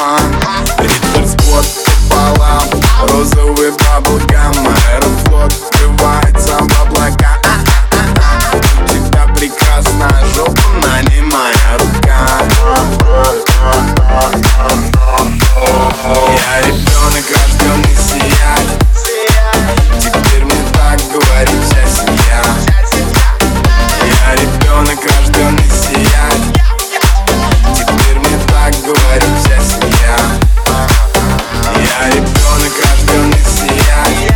Риттер спорт пополам, розовый баблгам. Аэрофлот врывается в облака. У тебя прекрасная жопа, на ней моя рука. Я ребенок, рожденный сиять. Теперь мне так говорит вся семья. Я ребенок, рожденный сиять. Теперь мне так говорит вся семья. Я ребенок, рожденный сиять.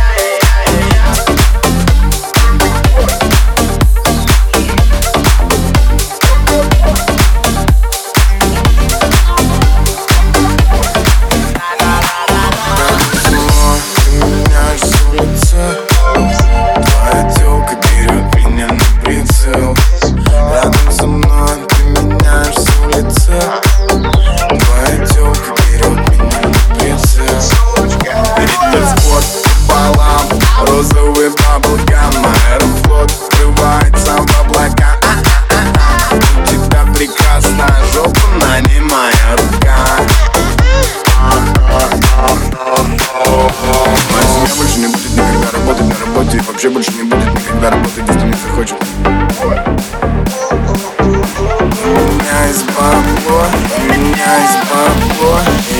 Твоя тёлка берет меня на прицел. Рядом со мной ты меняешься в лице. Твоя тёлка берет меня на прицел. Риттер спорт пополам, розовый баблгам. Аэрофлот врывается в облака. У тебя прекрасная жопа, на ней моя рука. Моя семья больше не будет никогда работать на работе. И вообще больше не будет никогда работать, если не захочет. У меня есть бабло, у меня есть бабло.